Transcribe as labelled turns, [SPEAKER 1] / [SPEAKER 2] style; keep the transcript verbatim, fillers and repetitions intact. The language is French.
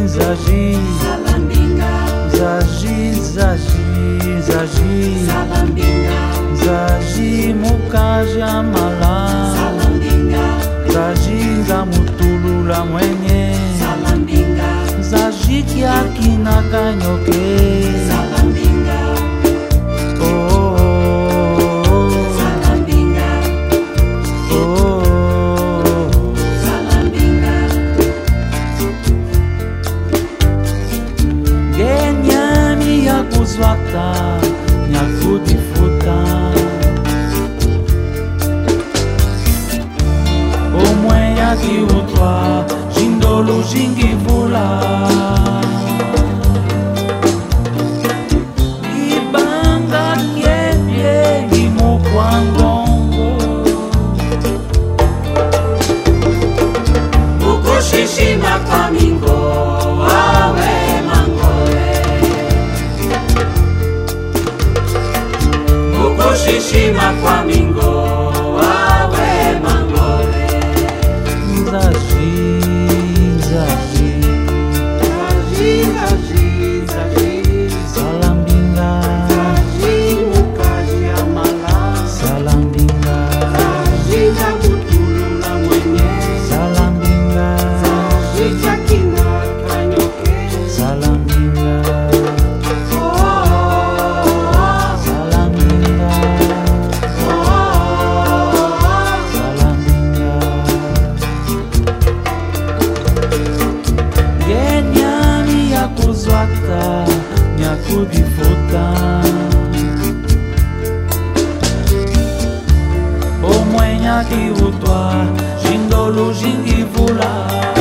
[SPEAKER 1] Zagi,
[SPEAKER 2] Salambinga,
[SPEAKER 1] Zagi, Zagi, Zagi,
[SPEAKER 2] Salambinga,
[SPEAKER 1] Zagi, Mukaja Mala,
[SPEAKER 2] Salambinga,
[SPEAKER 1] Zagi, Zamutulula mwenye,
[SPEAKER 2] Salambinga,
[SPEAKER 1] Zagi kiakina kanyoke,
[SPEAKER 2] Salambinga,
[SPEAKER 1] oh, oh, oh.
[SPEAKER 2] Salambinga,
[SPEAKER 1] Oh,
[SPEAKER 2] Salambinga,
[SPEAKER 1] genyami ya kuzwata nyakudifuta omwe yakiutwa jindolu jingivula ibanga kyebye imukwangongo
[SPEAKER 2] Ukushishima kwa mingo, awe mangole. Ukushishima kwa mingo, awe mangole.
[SPEAKER 1] Zagi, Zagi,
[SPEAKER 2] Zagi, zagi, zagi,
[SPEAKER 1] Salambinga,
[SPEAKER 2] zagi, mukaji amala.
[SPEAKER 1] Salambinga,
[SPEAKER 2] Zagi, zamutulula mwenye.
[SPEAKER 1] Salambinga,
[SPEAKER 2] Zagi, chakina kanyoke.
[SPEAKER 1] Salambinga,
[SPEAKER 2] Oh, oh, oh,
[SPEAKER 1] Salambinga,
[SPEAKER 2] oh, oh, oh.
[SPEAKER 1] Salambinga. Genyami ya kuzwata nyakudifuta omwe nyakiutwa jindolu jingivula